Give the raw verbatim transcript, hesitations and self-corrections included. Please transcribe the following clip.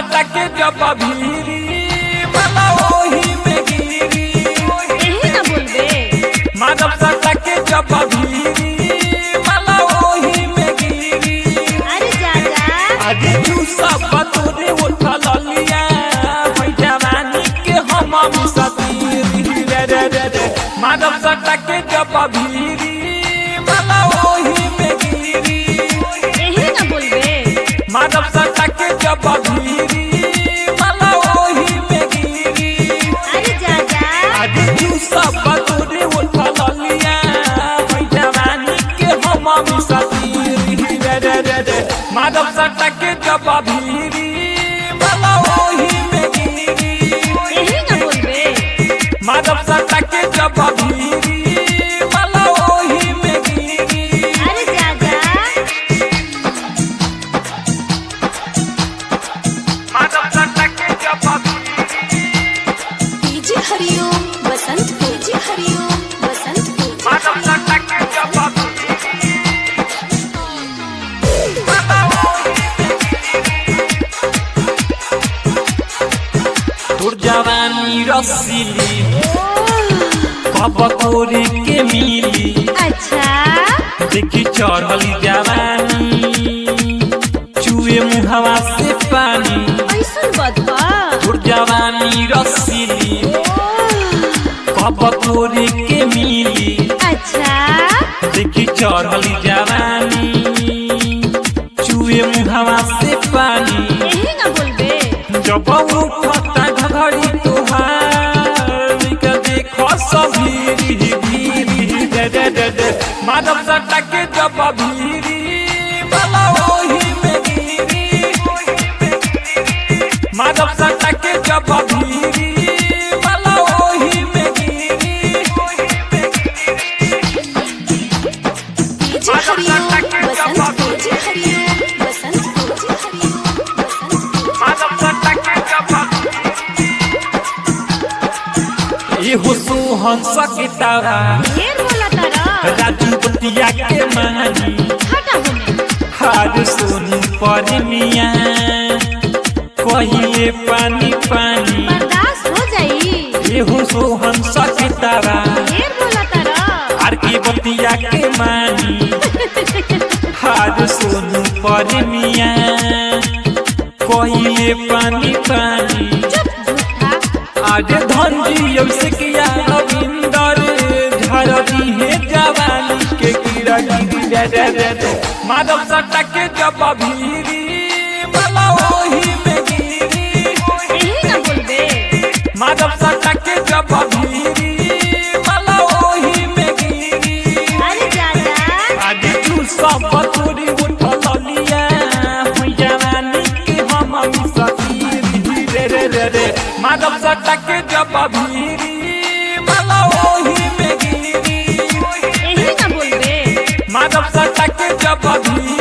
सटा के जब भीरी मला ओही में गिरी यही ना बोलबे माधव सटा के जब भीरी मला ओही में गिरी अरे जा जा आज तू सब तोरे उठा लिया होई जवानी के हम सतीरी रे रे रे रे माधव सटा के जब भीरी मला ओही में गिरी यही ना बोलबे माधव सटा के जब भीरी मला ओही में गिरी अरे जा जा आज तू सब तोरे उठा लिया होई जवानी के हम सतीरी रे रे रे रे माधव सटा के जब भीरी मला ओही में गिरी यही ना बोलबे माधव सटा के जब भीरी मला ओही में गिरी अरे जा जा माधव सटा के जब डीजे हरिओम बसंत डीजे हरिओम बसंत माधव सटा के जब तोर जवानी रसीली कब तोरे के मिली अच्छा देखी चढ़ली जवानी चुए मुहवा से पानी ऐसन बदबा तोर जवानी रसीली कब तोरे के मिली अच्छा देखी चढ़ली जवानी चुए मुहवा से पानी यही ना बोलबे जब उठता घड़ी तुहार के देखो सभी भीरी दे दे दे दे माधव सटा के जब भीरी मला ओही में गिरी माधव सटा के जब भीरी मला ओही में गिरी DJ Hariom Basant DJ Hariom Basant DJ Hariom Basant Madhav सटा के जब ये हो सोहन सकितारा ढेर बोला तारा राजू बतिया के मानी हटा होने हार सोनी पर मिया कहिले पानी पानी बर्दाश्त हो जाई ये हो सोहन सकितारा ढेर बोला तारा आर के बतिया के मानी हार सोनी पर मिया कहिले पानी पानी चुप झूठा आज धनजी ऐसे किया रविंदर झरदी है जवानी के कीड़ा गिरी रे रे रे रे माधव सटा के जब भीरी मला ओही में गिरी यही ना बोलबे माधव सटा के जब भीरी मला ओही में गिरी अरे जा जा आज तू सब तोरी उठल लिया होई जवानी के हम सतीरी रे रे रे रे माधव सटा के जब भीरी मला ओही में गिरी यही ना बोलबे माधव सटा के जब भीरी